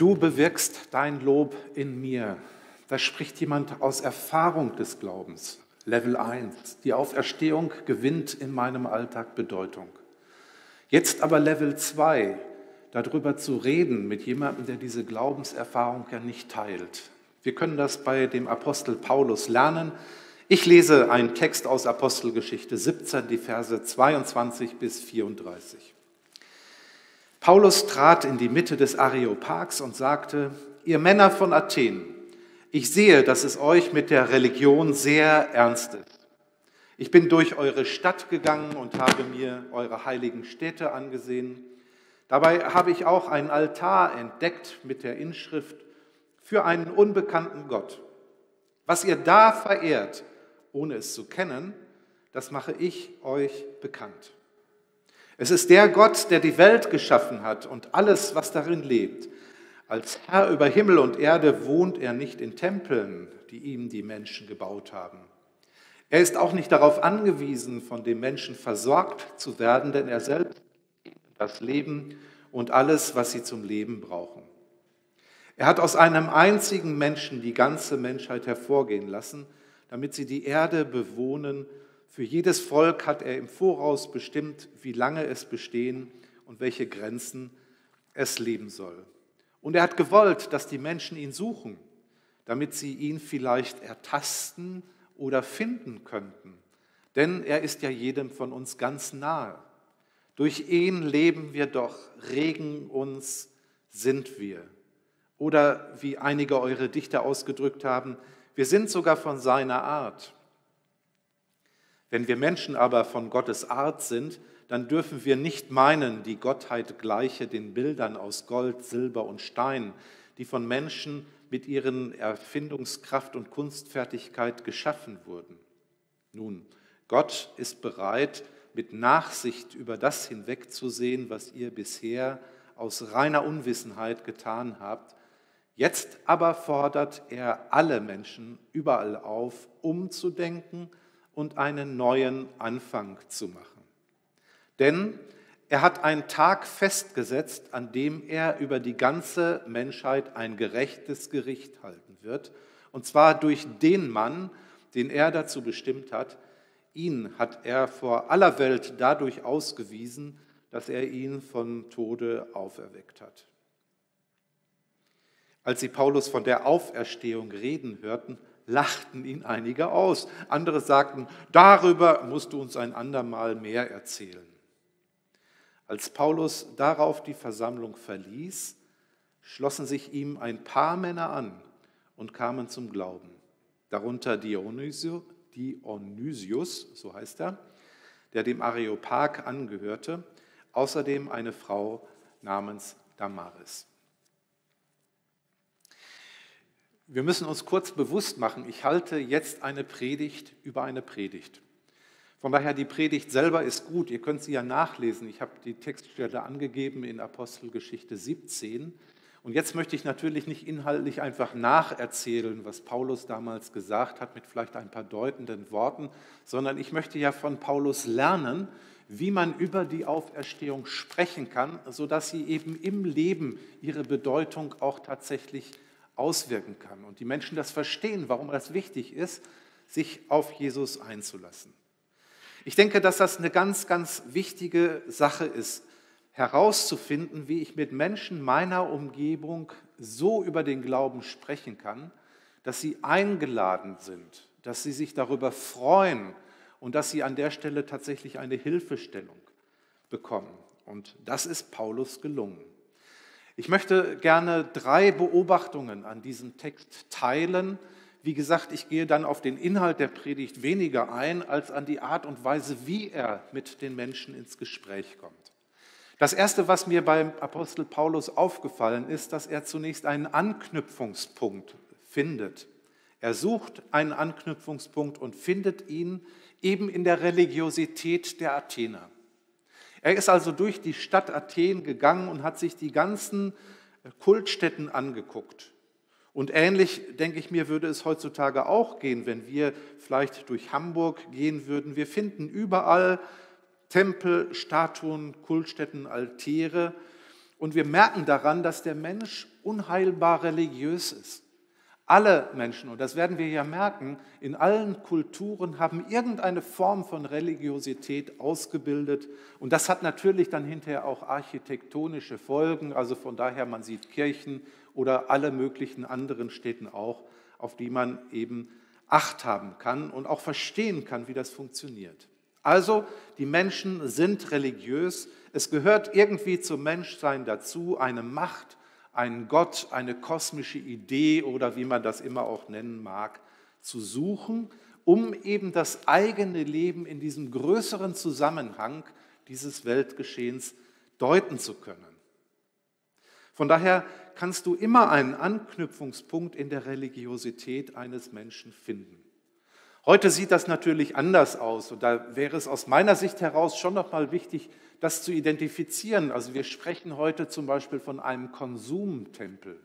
du bewirkst dein Lob in mir. Da spricht jemand aus Erfahrung des Glaubens. Level 1. Die Auferstehung gewinnt in meinem Alltag Bedeutung. Jetzt aber Level 2. Darüber zu reden mit jemandem, der diese Glaubenserfahrung ja nicht teilt. Wir können das bei dem Apostel Paulus lernen. Ich lese einen Text aus Apostelgeschichte 17, die Verse 22 bis 34. Paulus trat in die Mitte des Areopags und sagte: Ihr Männer von Athen, ich sehe, dass es euch mit der Religion sehr ernst ist. Ich bin durch eure Stadt gegangen und habe mir eure heiligen Städte angesehen. Dabei habe ich auch einen Altar entdeckt mit der Inschrift: Für einen unbekannten Gott. Was ihr da verehrt, ohne es zu kennen, das mache ich euch bekannt. Es ist der Gott, der die Welt geschaffen hat und alles, was darin lebt. Als Herr über Himmel und Erde wohnt er nicht in Tempeln, die ihm die Menschen gebaut haben. Er ist auch nicht darauf angewiesen, von dem Menschen versorgt zu werden, denn er selbst gibt das Leben und alles, was sie zum Leben brauchen. Er hat aus einem einzigen Menschen die ganze Menschheit hervorgehen lassen, damit sie die Erde bewohnen. Für jedes Volk hat er im Voraus bestimmt, wie lange es bestehen und welche Grenzen es leben soll. Und er hat gewollt, dass die Menschen ihn suchen, damit sie ihn vielleicht ertasten oder finden könnten. Denn er ist ja jedem von uns ganz nahe. Durch ihn leben wir doch, regen uns, sind wir. Oder wie einige eure Dichter ausgedrückt haben, wir sind sogar von seiner Art. Wenn wir Menschen aber von Gottes Art sind, dann dürfen wir nicht meinen, die Gottheit gleiche den Bildern aus Gold, Silber und Stein, die von Menschen mit ihren Erfindungskraft und Kunstfertigkeit geschaffen wurden. Nun, Gott ist bereit, mit Nachsicht über das hinwegzusehen, was ihr bisher aus reiner Unwissenheit getan habt. Jetzt aber fordert er alle Menschen überall auf, umzudenken und einen neuen Anfang zu machen. Denn er hat einen Tag festgesetzt, an dem er über die ganze Menschheit ein gerechtes Gericht halten wird, und zwar durch den Mann, den er dazu bestimmt hat. Ihn hat er vor aller Welt dadurch ausgewiesen, dass er ihn vom Tode auferweckt hat. Als sie Paulus von der Auferstehung reden hörten, lachten ihn einige aus. Andere sagten: Darüber musst du uns ein andermal mehr erzählen. Als Paulus darauf die Versammlung verließ, schlossen sich ihm ein paar Männer an und kamen zum Glauben. Darunter Dionysius, so heißt er, der dem Areopag angehörte, außerdem eine Frau namens Damaris. Wir müssen uns kurz bewusst machen, ich halte jetzt eine Predigt über eine Predigt. Von daher, die Predigt selber ist gut, ihr könnt sie ja nachlesen. Ich habe die Textstelle angegeben in Apostelgeschichte 17. Und jetzt möchte ich natürlich nicht inhaltlich einfach nacherzählen, was Paulus damals gesagt hat, mit vielleicht ein paar deutenden Worten, sondern ich möchte ja von Paulus lernen, wie man über die Auferstehung sprechen kann, sodass sie eben im Leben ihre Bedeutung auch tatsächlich auswirken kann und die Menschen das verstehen, warum es wichtig ist, sich auf Jesus einzulassen. Ich denke, dass das eine ganz, ganz wichtige Sache ist, herauszufinden, wie ich mit Menschen meiner Umgebung so über den Glauben sprechen kann, dass sie eingeladen sind, dass sie sich darüber freuen und dass sie an der Stelle tatsächlich eine Hilfestellung bekommen. Und das ist Paulus gelungen. Ich möchte gerne 3 Beobachtungen an diesem Text teilen. Wie gesagt, ich gehe dann auf den Inhalt der Predigt weniger ein, als an die Art und Weise, wie er mit den Menschen ins Gespräch kommt. Das Erste, was mir beim Apostel Paulus aufgefallen ist, dass er zunächst einen Anknüpfungspunkt findet. Er sucht einen Anknüpfungspunkt und findet ihn eben in der Religiosität der Athener. Er ist also durch die Stadt Athen gegangen und hat sich die ganzen Kultstätten angeguckt. Und ähnlich, denke ich mir, würde es heutzutage auch gehen, wenn wir vielleicht durch Hamburg gehen würden. Wir finden überall Tempel, Statuen, Kultstätten, Altäre. Und wir merken daran, dass der Mensch unheilbar religiös ist. Alle Menschen, und das werden wir ja merken, in allen Kulturen haben irgendeine Form von Religiosität ausgebildet. Und das hat natürlich dann hinterher auch architektonische Folgen. Also von daher, man sieht Kirchen oder alle möglichen anderen Städten auch, auf die man eben Acht haben kann und auch verstehen kann, wie das funktioniert. Also die Menschen sind religiös. Es gehört irgendwie zum Menschsein dazu, eine Macht, einen Gott, eine kosmische Idee oder wie man das immer auch nennen mag, zu suchen, um eben das eigene Leben in diesem größeren Zusammenhang dieses Weltgeschehens deuten zu können. Von daher kannst du immer einen Anknüpfungspunkt in der Religiosität eines Menschen finden. Heute sieht das natürlich anders aus und da wäre es aus meiner Sicht heraus schon nochmal wichtig, das zu identifizieren. Also wir sprechen heute zum Beispiel von einem Konsumtempel.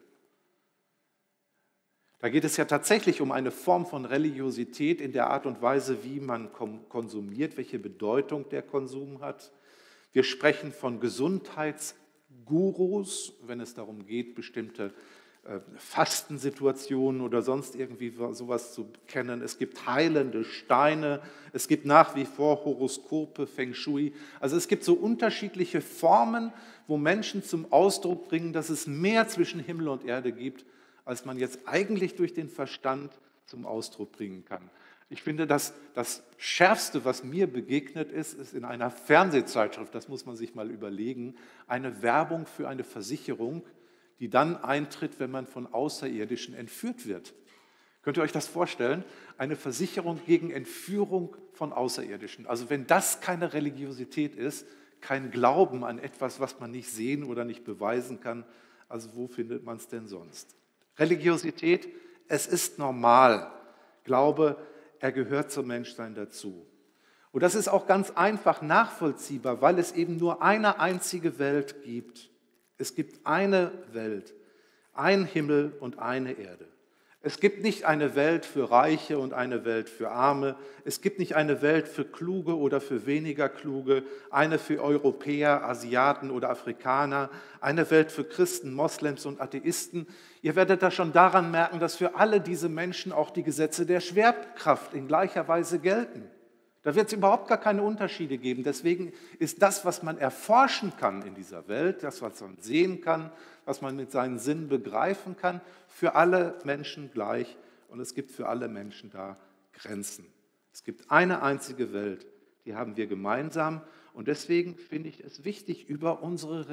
Da geht es ja tatsächlich um eine Form von Religiosität in der Art und Weise, wie man konsumiert, welche Bedeutung der Konsum hat. Wir sprechen von Gesundheitsgurus, wenn es darum geht, bestimmte Fastensituationen oder sonst irgendwie sowas zu kennen. Es gibt heilende Steine, es gibt nach wie vor Horoskope, Feng Shui. Also es gibt so unterschiedliche Formen, wo Menschen zum Ausdruck bringen, dass es mehr zwischen Himmel und Erde gibt, als man jetzt eigentlich durch den Verstand zum Ausdruck bringen kann. Ich finde, dass das Schärfste, was mir begegnet ist in einer Fernsehzeitschrift, das muss man sich mal überlegen, eine Werbung für eine Versicherung, die dann eintritt, wenn man von Außerirdischen entführt wird. Könnt ihr euch das vorstellen? Eine Versicherung gegen Entführung von Außerirdischen. Also wenn das keine Religiosität ist, kein Glauben an etwas, was man nicht sehen oder nicht beweisen kann, also wo findet man es denn sonst? Religiosität, es ist normal. Glaube, er gehört zum Menschsein dazu. Und das ist auch ganz einfach nachvollziehbar, weil es eben nur eine einzige Welt gibt. Es gibt eine Welt, ein Himmel und eine Erde. Es gibt nicht eine Welt für Reiche und eine Welt für Arme. Es gibt nicht eine Welt für Kluge oder für weniger Kluge, eine für Europäer, Asiaten oder Afrikaner, eine Welt für Christen, Moslems und Atheisten. Ihr werdet das schon daran merken, dass für alle diese Menschen auch die Gesetze der Schwerkraft in gleicher Weise gelten. Da wird es überhaupt gar keine Unterschiede geben. Deswegen ist das, was man erforschen kann in dieser Welt, das, was man sehen kann, was man mit seinen Sinnen begreifen kann, für alle Menschen gleich. Und es gibt für alle Menschen da Grenzen. Es gibt eine einzige Welt, die haben wir gemeinsam. Und deswegen finde ich es wichtig, über unsere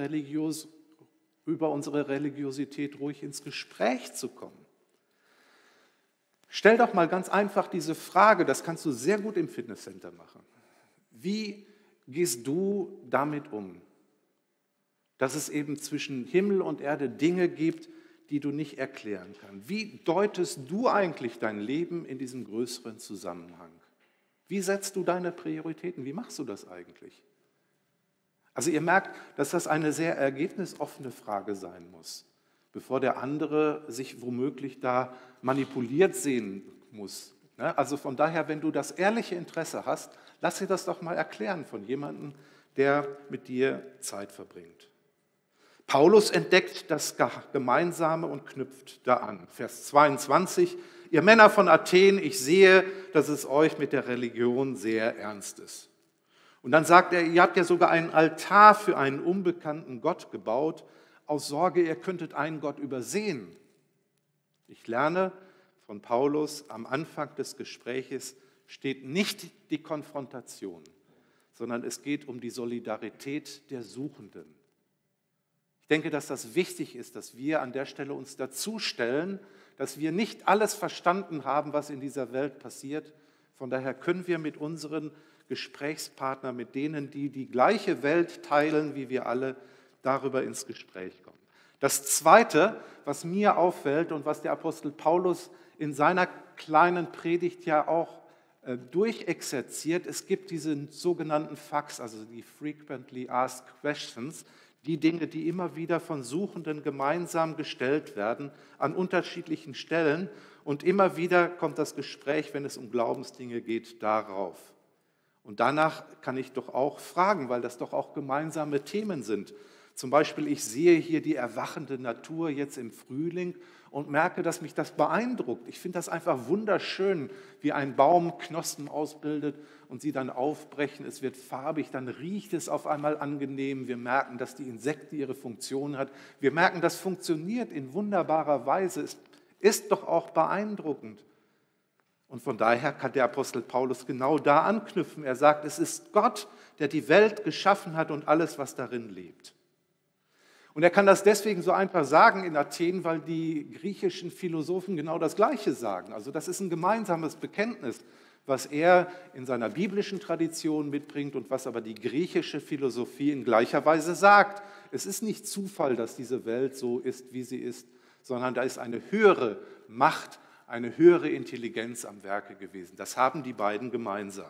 Religiosität ruhig ins Gespräch zu kommen. Stell doch mal ganz einfach diese Frage, das kannst du sehr gut im Fitnesscenter machen. Wie gehst du damit um, dass es eben zwischen Himmel und Erde Dinge gibt, die du nicht erklären kannst? Wie deutest du eigentlich dein Leben in diesem größeren Zusammenhang? Wie setzt du deine Prioritäten? Wie machst du das eigentlich? Also ihr merkt, dass das eine sehr ergebnisoffene Frage sein muss, bevor der andere sich womöglich da manipuliert sehen muss. Also von daher, wenn du das ehrliche Interesse hast, lass dir das doch mal erklären von jemandem, der mit dir Zeit verbringt. Paulus entdeckt das Gemeinsame und knüpft da an. Vers 22, ihr Männer von Athen, ich sehe, dass es euch mit der Religion sehr ernst ist. Und dann sagt er, ihr habt ja sogar einen Altar für einen unbekannten Gott gebaut, aus Sorge, ihr könntet einen Gott übersehen. Ich lerne von Paulus, am Anfang des Gespräches steht nicht die Konfrontation, sondern es geht um die Solidarität der Suchenden. Ich denke, dass das wichtig ist, dass wir an der Stelle uns dazustellen, dass wir nicht alles verstanden haben, was in dieser Welt passiert. Von daher können wir mit unseren Gesprächspartnern, mit denen, die die gleiche Welt teilen wie wir alle, darüber ins Gespräch kommen. Das Zweite, was mir auffällt und was der Apostel Paulus in seiner kleinen Predigt ja auch durchexerziert, es gibt diese sogenannten FAQs, also die Frequently Asked Questions, die Dinge, die immer wieder von Suchenden gemeinsam gestellt werden, an unterschiedlichen Stellen. Und immer wieder kommt das Gespräch, wenn es um Glaubensdinge geht, darauf. Und danach kann ich doch auch fragen, weil das doch auch gemeinsame Themen sind. Zum Beispiel, ich sehe hier die erwachende Natur jetzt im Frühling und merke, dass mich das beeindruckt. Ich finde das einfach wunderschön, wie ein Baum Knospen ausbildet und sie dann aufbrechen. Es wird farbig, dann riecht es auf einmal angenehm. Wir merken, dass die Insekten ihre Funktion hat. Wir merken, das funktioniert in wunderbarer Weise. Es ist doch auch beeindruckend. Und von daher kann der Apostel Paulus genau da anknüpfen. Er sagt, es ist Gott, der die Welt geschaffen hat und alles, was darin lebt. Und er kann das deswegen so einfach sagen in Athen, weil die griechischen Philosophen genau das Gleiche sagen. Also das ist ein gemeinsames Bekenntnis, was er in seiner biblischen Tradition mitbringt und was aber die griechische Philosophie in gleicher Weise sagt. Es ist nicht Zufall, dass diese Welt so ist, wie sie ist, sondern da ist eine höhere Macht, eine höhere Intelligenz am Werke gewesen. Das haben die beiden gemeinsam.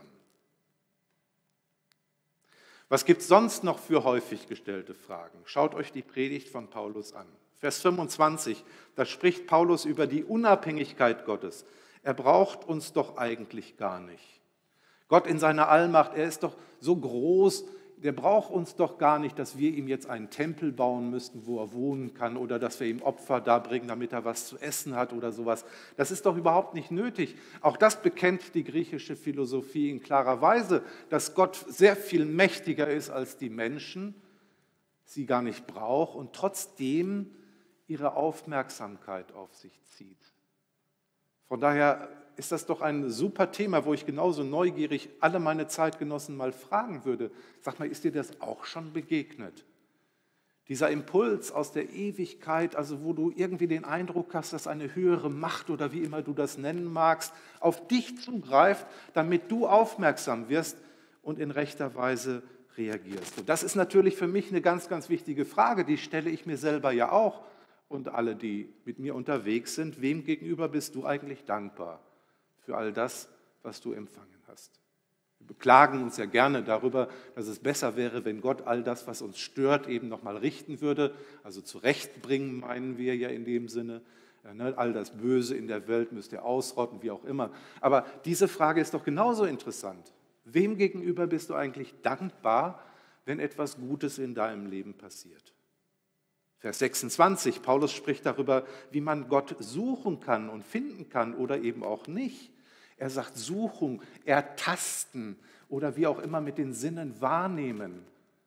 Was gibt es sonst noch für häufig gestellte Fragen? Schaut euch die Predigt von Paulus an. Vers 25, da spricht Paulus über die Unabhängigkeit Gottes. Er braucht uns doch eigentlich gar nicht. Gott in seiner Allmacht, er ist doch so groß, der braucht uns doch gar nicht, dass wir ihm jetzt einen Tempel bauen müssten, wo er wohnen kann oder dass wir ihm Opfer darbringen, damit er was zu essen hat oder sowas. Das ist doch überhaupt nicht nötig. Auch das bekennt die griechische Philosophie in klarer Weise, dass Gott sehr viel mächtiger ist als die Menschen, sie gar nicht braucht und trotzdem ihre Aufmerksamkeit auf sich zieht. Von daher ist das doch ein super Thema, wo ich genauso neugierig alle meine Zeitgenossen mal fragen würde. Sag mal, ist dir das auch schon begegnet? Dieser Impuls aus der Ewigkeit, also wo du irgendwie den Eindruck hast, dass eine höhere Macht oder wie immer du das nennen magst, auf dich zugreift, damit du aufmerksam wirst und in rechter Weise reagierst. Und das ist natürlich für mich eine ganz, ganz wichtige Frage, die stelle ich mir selber ja auch und alle, die mit mir unterwegs sind. Wem gegenüber bist du eigentlich dankbar für all das, was du empfangen hast? Wir beklagen uns ja gerne darüber, dass es besser wäre, wenn Gott all das, was uns stört, eben nochmal richten würde. Also zurechtbringen meinen wir ja in dem Sinne. All das Böse in der Welt müsst ihr ausrotten, wie auch immer. Aber diese Frage ist doch genauso interessant. Wem gegenüber bist du eigentlich dankbar, wenn etwas Gutes in deinem Leben passiert? Vers 26, Paulus spricht darüber, wie man Gott suchen kann und finden kann oder eben auch nicht. Er sagt Suchung, ertasten oder wie auch immer mit den Sinnen wahrnehmen.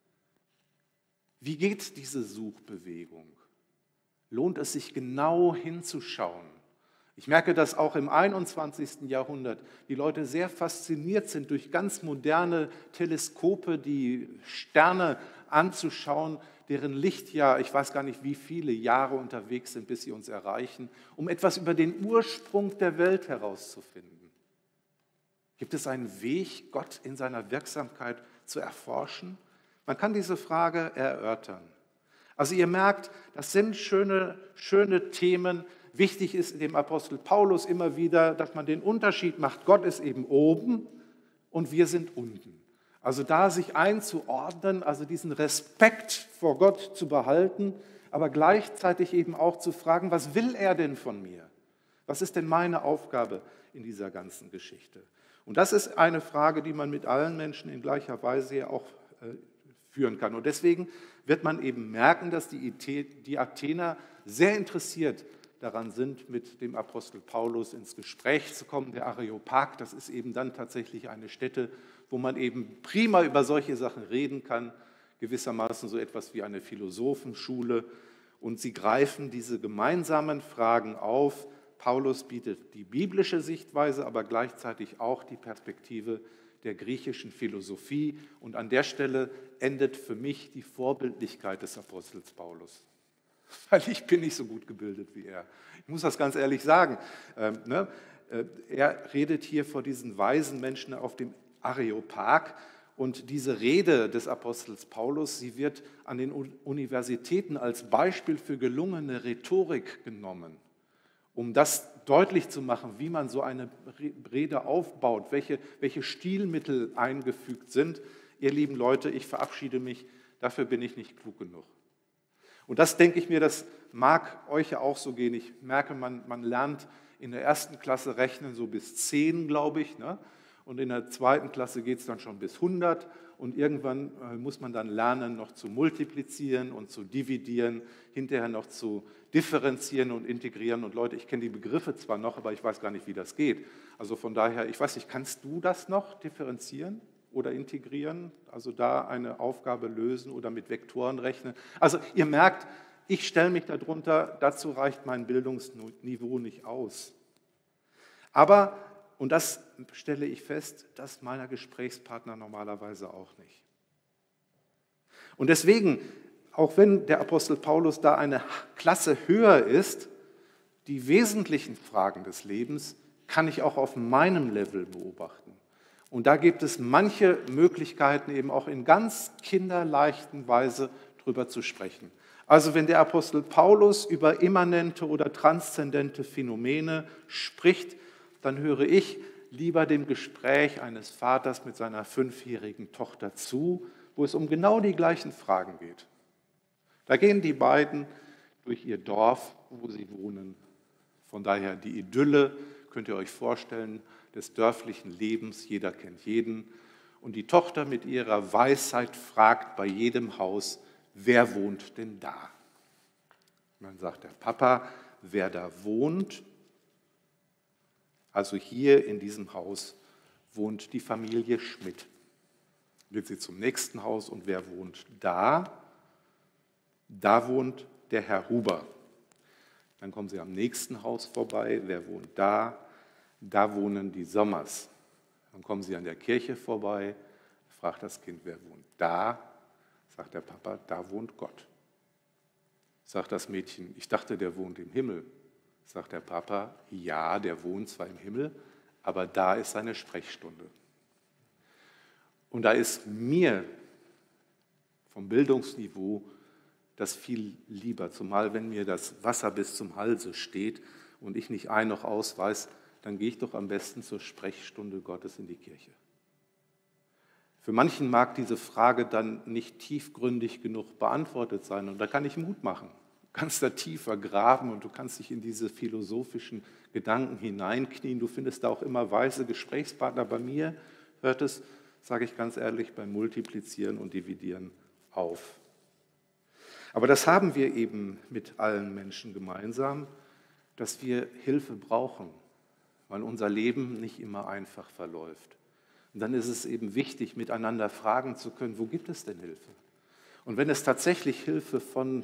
Wie geht diese Suchbewegung? Lohnt es sich genau hinzuschauen? Ich merke, dass auch im 21. Jahrhundert die Leute sehr fasziniert sind, durch ganz moderne Teleskope die Sterne anzuschauen, deren Lichtjahr, ich weiß gar nicht, wie viele Jahre unterwegs sind, bis sie uns erreichen, um etwas über den Ursprung der Welt herauszufinden. Gibt es einen Weg, Gott in seiner Wirksamkeit zu erforschen? Man kann diese Frage erörtern. Also ihr merkt, das sind schöne Themen. Wichtig ist dem Apostel Paulus immer wieder, dass man den Unterschied macht. Gott ist eben oben und wir sind unten. Also da sich einzuordnen, also diesen Respekt vor Gott zu behalten, aber gleichzeitig eben auch zu fragen, was will er denn von mir? Was ist denn meine Aufgabe in dieser ganzen Geschichte? Und das ist eine Frage, die man mit allen Menschen in gleicher Weise ja auch führen kann. Und deswegen wird man eben merken, dass die Athener sehr interessiert daran sind, mit dem Apostel Paulus ins Gespräch zu kommen. Der Areopag, das ist eben dann tatsächlich eine Stätte, wo man eben prima über solche Sachen reden kann, gewissermaßen so etwas wie eine Philosophenschule. Und sie greifen diese gemeinsamen Fragen auf. Paulus bietet die biblische Sichtweise, aber gleichzeitig auch die Perspektive der griechischen Philosophie. Und an der Stelle endet für mich die Vorbildlichkeit des Apostels Paulus. Weil ich bin nicht so gut gebildet wie er. Ich muss das ganz ehrlich sagen. Er redet hier vor diesen weisen Menschen auf dem Areopag. Und diese Rede des Apostels Paulus, sie wird an den Universitäten als Beispiel für gelungene Rhetorik genommen, um das deutlich zu machen, wie man so eine Rede aufbaut, welche Stilmittel eingefügt sind. Ihr lieben Leute, ich verabschiede mich, dafür bin ich nicht klug genug. Und das denke ich mir, das mag euch ja auch so gehen. Ich merke, man lernt in der 1. Klasse rechnen so bis 10, glaube ich. Ne? und in der 2. Klasse geht es dann schon bis 100 und irgendwann muss man dann lernen, noch zu multiplizieren und zu dividieren, hinterher noch zu differenzieren und integrieren. Und Leute, ich kenne die Begriffe zwar noch, aber ich weiß gar nicht, wie das geht. Also von daher, ich weiß nicht, kannst du das noch differenzieren oder integrieren? Also da eine Aufgabe lösen oder mit Vektoren rechnen? Also ihr merkt, ich stelle mich darunter, dazu reicht mein Bildungsniveau nicht aus. Aber, und das stelle ich fest, das meiner Gesprächspartner normalerweise auch nicht. Und deswegen, auch wenn der Apostel Paulus da eine Klasse höher ist, die wesentlichen Fragen des Lebens kann ich auch auf meinem Level beobachten. Und da gibt es manche Möglichkeiten, eben auch in ganz kinderleichten Weise drüber zu sprechen. Also wenn der Apostel Paulus über immanente oder transzendente Phänomene spricht, dann höre ich lieber dem Gespräch eines Vaters mit seiner 5-jährigen Tochter zu, wo es um genau die gleichen Fragen geht. Da gehen die beiden durch ihr Dorf, wo sie wohnen. Von daher die Idylle, könnt ihr euch vorstellen, des dörflichen Lebens, jeder kennt jeden. Und die Tochter mit ihrer Weisheit fragt bei jedem Haus, wer wohnt denn da? Und dann sagt der Papa, wer da wohnt, also hier in diesem Haus wohnt die Familie Schmidt. Geht sie zum nächsten Haus und wer wohnt da? Da wohnt der Herr Huber. Dann kommen sie am nächsten Haus vorbei, wer wohnt da? Da wohnen die Sommers. Dann kommen sie an der Kirche vorbei, fragt das Kind, wer wohnt da? Sagt der Papa, da wohnt Gott. Sagt das Mädchen, ich dachte, der wohnt im Himmel. Sagt der Papa, ja, der wohnt zwar im Himmel, aber da ist seine Sprechstunde. Und da ist mir vom Bildungsniveau das viel lieber, zumal wenn mir das Wasser bis zum Halse steht und ich nicht ein noch aus weiß, dann gehe ich doch am besten zur Sprechstunde Gottes in die Kirche. Für manchen mag diese Frage dann nicht tiefgründig genug beantwortet sein und da kann ich Mut machen. Du kannst da tiefer graben und du kannst dich in diese philosophischen Gedanken hineinknien. Du findest da auch immer weise Gesprächspartner. Bei mir hört es, sage ich ganz ehrlich, beim Multiplizieren und Dividieren auf. Aber das haben wir eben mit allen Menschen gemeinsam, dass wir Hilfe brauchen, weil unser Leben nicht immer einfach verläuft. Und dann ist es eben wichtig, miteinander fragen zu können, wo gibt es denn Hilfe? Und wenn es tatsächlich Hilfe von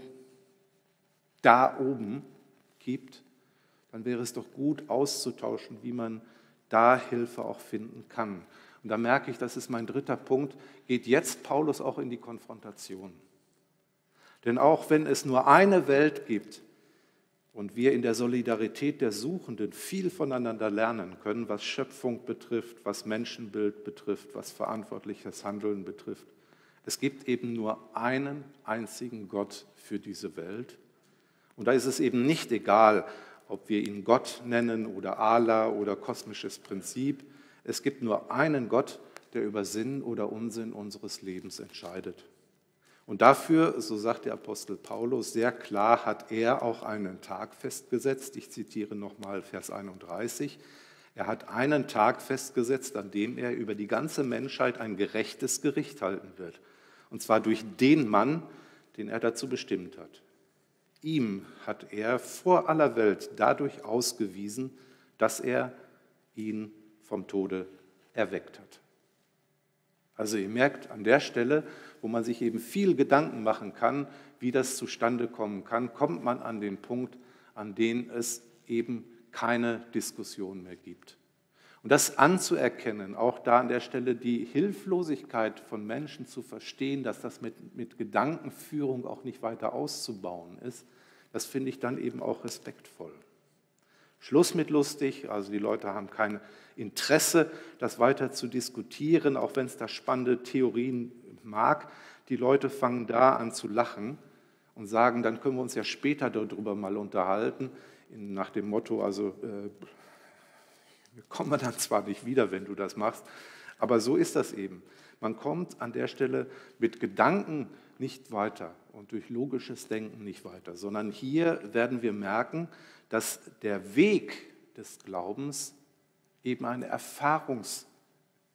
da oben gibt, dann wäre es doch gut auszutauschen, wie man da Hilfe auch finden kann. Und da merke ich, das ist mein 3. Punkt, geht jetzt Paulus auch in die Konfrontation. Denn auch wenn es nur eine Welt gibt und wir in der Solidarität der Suchenden viel voneinander lernen können, was Schöpfung betrifft, was Menschenbild betrifft, was verantwortliches Handeln betrifft, es gibt eben nur einen einzigen Gott für diese Welt. Und da ist es eben nicht egal, ob wir ihn Gott nennen oder Allah oder kosmisches Prinzip. Es gibt nur einen Gott, der über Sinn oder Unsinn unseres Lebens entscheidet. Und dafür, so sagt der Apostel Paulus, sehr klar hat er auch einen Tag festgesetzt. Ich zitiere nochmal Vers 31. Er hat einen Tag festgesetzt, an dem er über die ganze Menschheit ein gerechtes Gericht halten wird. Und zwar durch den Mann, den er dazu bestimmt hat. Ihm hat er vor aller Welt dadurch ausgewiesen, dass er ihn vom Tode erweckt hat. Also ihr merkt an der Stelle, wo man sich eben viel Gedanken machen kann, wie das zustande kommen kann, kommt man an den Punkt, an dem es eben keine Diskussion mehr gibt. Und das anzuerkennen, auch da an der Stelle die Hilflosigkeit von Menschen zu verstehen, dass das mit Gedankenführung auch nicht weiter auszubauen ist, das finde ich dann eben auch respektvoll. Schluss mit lustig, also die Leute haben kein Interesse, das weiter zu diskutieren, auch wenn es da spannende Theorien mag. Die Leute fangen da an zu lachen und sagen, dann können wir uns ja später darüber mal unterhalten, nach dem Motto, also wir kommen dann zwar nicht wieder, wenn du das machst, aber so ist das eben. Man kommt an der Stelle mit Gedanken nicht weiter und durch logisches Denken nicht weiter, sondern hier werden wir merken, dass der Weg des Glaubens eben eine Erfahrungssache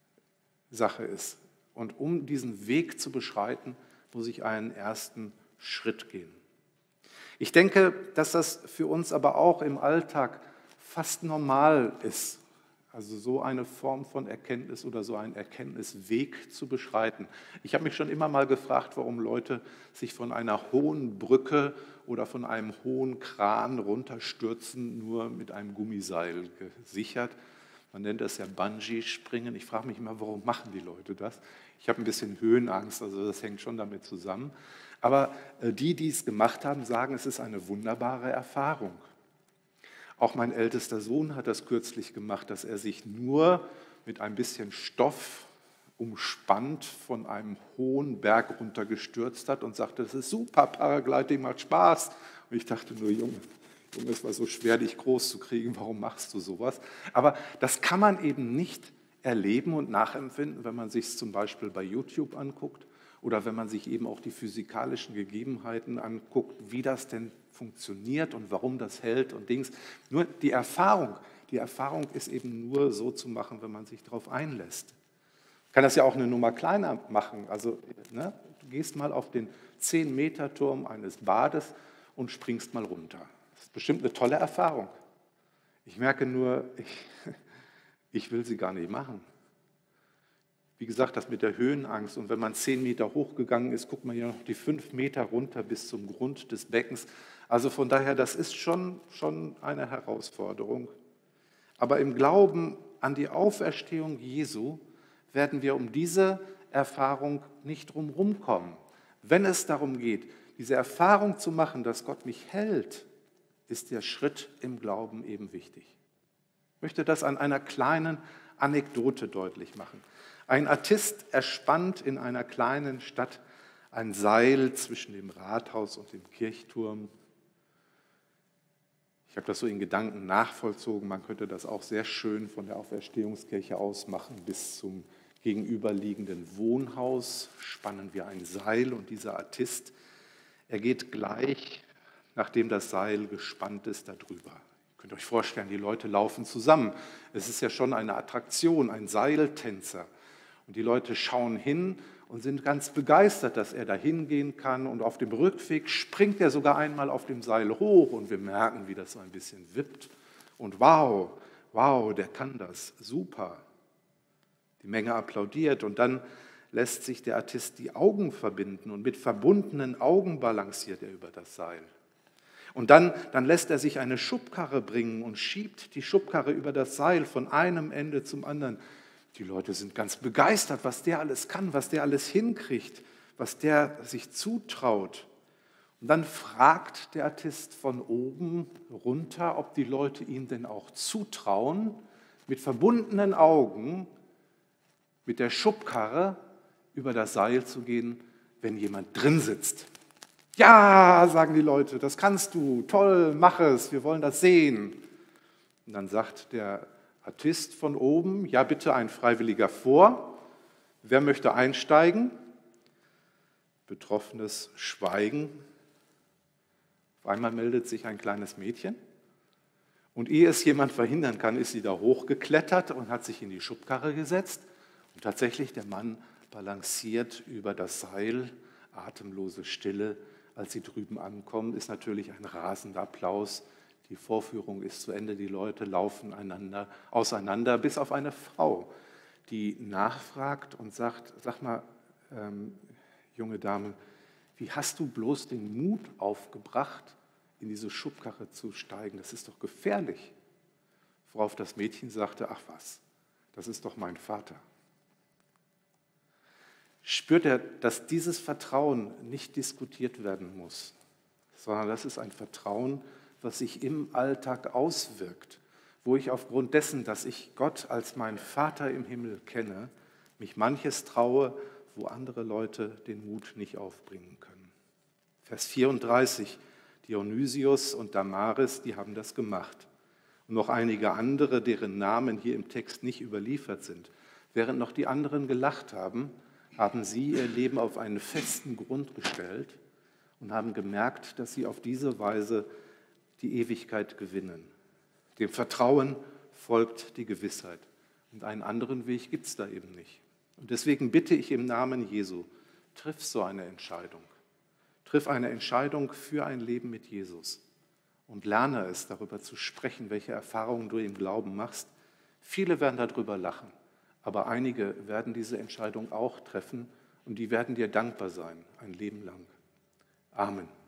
Sache ist. Und um diesen Weg zu beschreiten, muss ich einen ersten Schritt gehen. Ich denke, dass das für uns aber auch im Alltag fast normal ist, also so eine Form von Erkenntnis oder so einen Erkenntnisweg zu beschreiten. Ich habe mich schon immer mal gefragt, warum Leute sich von einer hohen Brücke oder von einem hohen Kran runterstürzen, nur mit einem Gummiseil gesichert. Man nennt das ja Bungee-Springen. Ich frage mich immer, warum machen die Leute das? Ich habe ein bisschen Höhenangst, also das hängt schon damit zusammen. Aber die es gemacht haben, sagen, es ist eine wunderbare Erfahrung. Auch mein ältester Sohn hat das kürzlich gemacht, dass er sich nur mit ein bisschen Stoff umspannt von einem hohen Berg runtergestürzt hat und sagte, das ist super, Paragliding macht Spaß. Und ich dachte nur, Junge, es war so schwer, dich groß zu kriegen, warum machst du sowas? Aber das kann man eben nicht erleben und nachempfinden, wenn man sich es zum Beispiel bei YouTube anguckt oder wenn man sich eben auch die physikalischen Gegebenheiten anguckt, wie das denn funktioniert und warum das hält und Dings. Nur die Erfahrung ist eben nur so zu machen, wenn man sich darauf einlässt. Man kann das ja auch eine Nummer kleiner machen. Also, du gehst mal auf den 10-Meter-Turm eines Bades und springst mal runter. Das ist bestimmt eine tolle Erfahrung. Ich merke nur, ich will sie gar nicht machen. Wie gesagt, das mit der Höhenangst. Und wenn man 10 Meter hochgegangen ist, guckt man ja noch die 5 Meter runter bis zum Grund des Beckens. Also von daher, das ist schon eine Herausforderung. Aber im Glauben an die Auferstehung Jesu werden wir um diese Erfahrung nicht drumherum kommen. Wenn es darum geht, diese Erfahrung zu machen, dass Gott mich hält, ist der Schritt im Glauben eben wichtig. Ich möchte das an einer kleinen Anekdote deutlich machen. Ein Artist erspannt in einer kleinen Stadt ein Seil zwischen dem Rathaus und dem Kirchturm. Ich habe das so in Gedanken nachvollzogen. Man könnte das auch sehr schön von der Auferstehungskirche aus machen. Bis zum gegenüberliegenden Wohnhaus spannen wir ein Seil und dieser Artist, er geht gleich, nachdem das Seil gespannt ist, darüber. Ihr könnt euch vorstellen, die Leute laufen zusammen. Es ist ja schon eine Attraktion, ein Seiltänzer. Und die Leute schauen hin und sind ganz begeistert, dass er da hingehen kann. Und auf dem Rückweg springt er sogar einmal auf dem Seil hoch und wir merken, wie das so ein bisschen wippt. Und wow, der kann das, super. Die Menge applaudiert und dann lässt sich der Artist die Augen verbinden und mit verbundenen Augen balanciert er über das Seil. Und dann lässt er sich eine Schubkarre bringen und schiebt die Schubkarre über das Seil von einem Ende zum anderen. Die Leute sind ganz begeistert, was der alles kann, was der alles hinkriegt, was der sich zutraut. Und dann fragt der Artist von oben runter, ob die Leute ihm denn auch zutrauen, mit verbundenen Augen mit der Schubkarre über das Seil zu gehen, wenn jemand drin sitzt. Ja, sagen die Leute, das kannst du, toll, mach es, wir wollen das sehen. Und dann sagt der Artist von oben, ja bitte ein Freiwilliger vor, wer möchte einsteigen? Betroffenes Schweigen. Auf einmal meldet sich ein kleines Mädchen und ehe es jemand verhindern kann, ist sie da hochgeklettert und hat sich in die Schubkarre gesetzt und tatsächlich der Mann balanciert über das Seil, atemlose Stille. Als sie drüben ankommen, ist natürlich ein rasender Applaus. Die Vorführung ist zu Ende, die Leute laufen auseinander, bis auf eine Frau, die nachfragt und sagt, sag mal, junge Dame, wie hast du bloß den Mut aufgebracht, in diese Schubkarre zu steigen? Das ist doch gefährlich. Worauf das Mädchen sagte, ach was, das ist doch mein Vater. Spürt er, dass dieses Vertrauen nicht diskutiert werden muss, sondern das ist ein Vertrauen, was sich im Alltag auswirkt, wo ich aufgrund dessen, dass ich Gott als meinen Vater im Himmel kenne, mich manches traue, wo andere Leute den Mut nicht aufbringen können. Vers 34, Dionysius und Damaris, die haben das gemacht. Und noch einige andere, deren Namen hier im Text nicht überliefert sind. Während noch die anderen gelacht haben, haben sie ihr Leben auf einen festen Grund gestellt und haben gemerkt, dass sie auf diese Weise die Ewigkeit gewinnen. Dem Vertrauen folgt die Gewissheit. Und einen anderen Weg gibt es da eben nicht. Und deswegen bitte ich im Namen Jesu, triff so eine Entscheidung. Triff eine Entscheidung für ein Leben mit Jesus und lerne es, darüber zu sprechen, welche Erfahrungen du im Glauben machst. Viele werden darüber lachen, aber einige werden diese Entscheidung auch treffen und die werden dir dankbar sein, ein Leben lang. Amen.